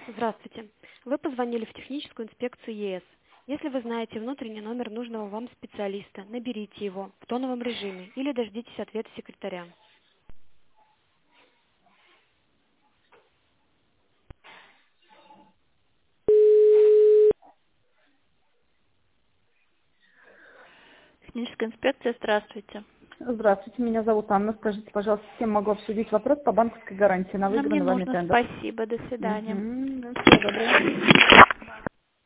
Здравствуйте. Вы позвонили в техническую инспекцию ЕС. Если вы знаете внутренний номер нужного вам специалиста, наберите его в тоновом режиме или дождитесь ответа секретаря. Техническая инспекция, здравствуйте. Здравствуйте, меня зовут Анна. Скажите, пожалуйста, с кем могу обсудить вопрос по банковской гарантии на Нам не выигранный вами нужно, тендер? спасибо, до свидания. Всего доброго.